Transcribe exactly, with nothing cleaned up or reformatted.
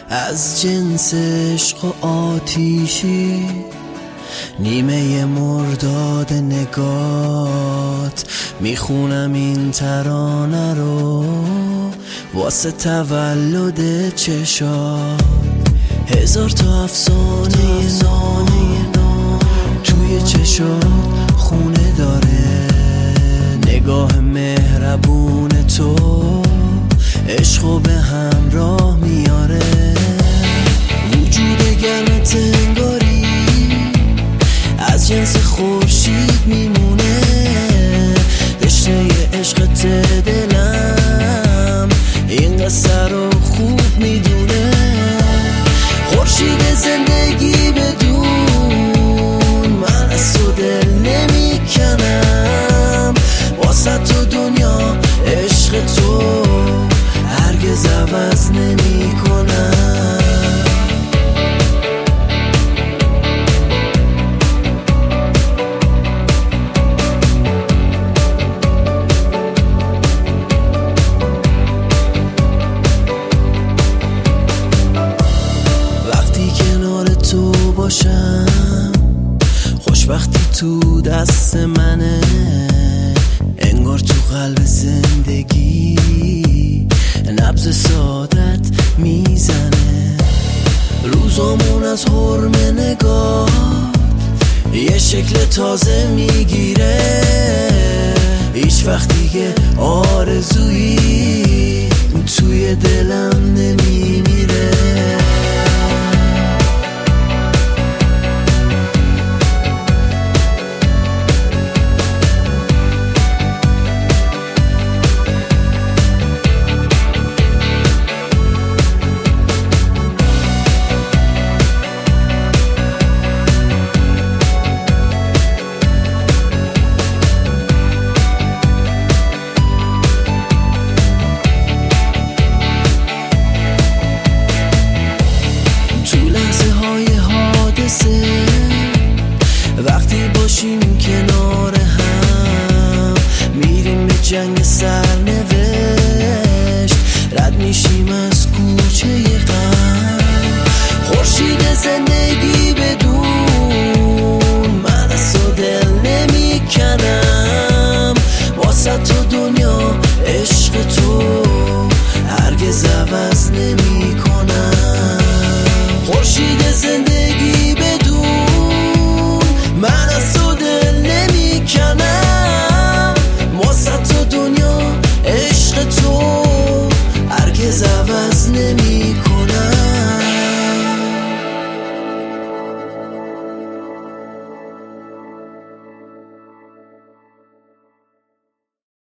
از جنس عشق و آتیشی، نیمه مرداد نگات میخونم این ترانه رو واسه تولد چشات. هزار تا افسانه نو توی چشات خونه داره، نگاه مهربون تو عشقو به همراه میاره. وجود گرمت انگاری از جنس خورشید میمونه، تشنه عشقت دلم این قصه رو خوب میدونه. خورشید زندگی بدون من از تو دل نمیکنم، واسه تو دنیا عشق تو هرگز عوض نمیکنم. خوشبختی تو دست منه، انگار تو قلب زندگی نبض سعادت میزنه. روزامون از حرم نگاه یه شکل تازه میگیره، هیچ وقت دیگه آرزویی توی دلم نمیمیره. وقتی باشیم کنار هم میریم به جنگ سرنوشت، رد میشیم از کوچه غم. خورشید زندگی بدون من از تو دل نمیکنم، واسه تو دنیا عشق تو هرگز عوض نمیکنم.